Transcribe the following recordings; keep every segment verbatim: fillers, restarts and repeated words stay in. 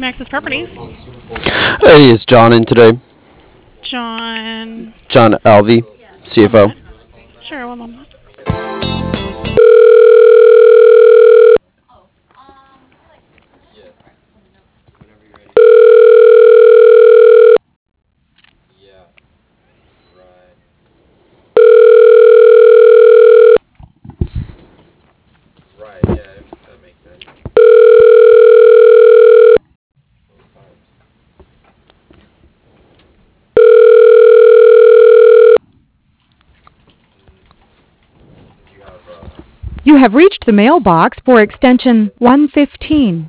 Maxis Properties. Hey, is John in today? John. John Alvey, One C F O. moment. Sure, one moment. You have reached the mailbox for extension one fifteen.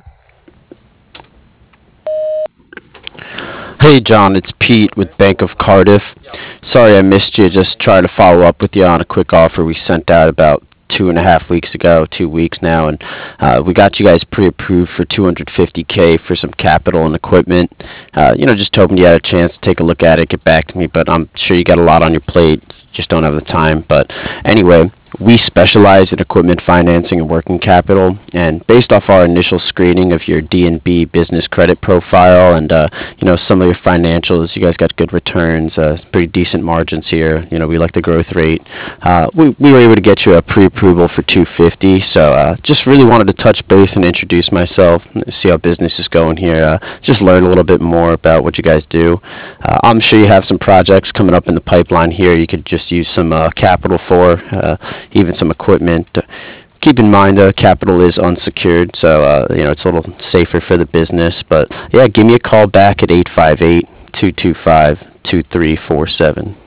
Hey, John, it's Pete with Bank of Cardiff. Sorry I missed you. Just trying to follow up with you on a quick offer we sent out about two and a half weeks ago, two weeks now, and uh, we got you guys pre-approved for two hundred fifty K for some capital and equipment. Uh, you know, just hoping you had a chance to take a look at it, get back to me, but I'm sure you got a lot on your plate, just don't have the time. But anyway, we specialize in equipment financing and working capital, and based off our initial screening of your D and B business credit profile and uh, you know some of your financials, you guys got good returns, uh, pretty decent margins here. You know, we like the growth rate. Uh, we, we were able to get you a pre-approval for two hundred fifty. So uh, just really wanted to touch base and introduce myself, see how business is going here. Uh, just learn a little bit more about what you guys do. Uh, I'm sure you have some projects coming up in the pipeline here. You could just use some uh, capital for. Uh, even some equipment. Keep in mind, uh, capital is unsecured, so uh, you know it's a little safer for the business. But yeah, give me a call back at eight five eight, two two five, two three four seven.